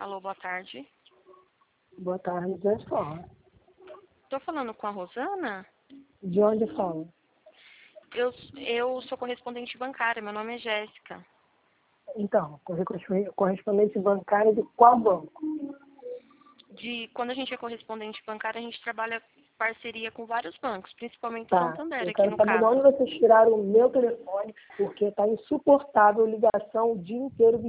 Alô, boa tarde. Boa tarde, de onde fala? Estou falando com a Rosana? De onde fala? Eu sou correspondente bancária, meu nome é Jéssica. Então, correspondente bancária de qual banco? Quando a gente é correspondente bancária, a gente trabalha em parceria com vários bancos, principalmente Tá, Santander, eu aqui quero no saber de caso. onde vocês tiraram o meu telefone, porque está insuportável ligação o dia inteiro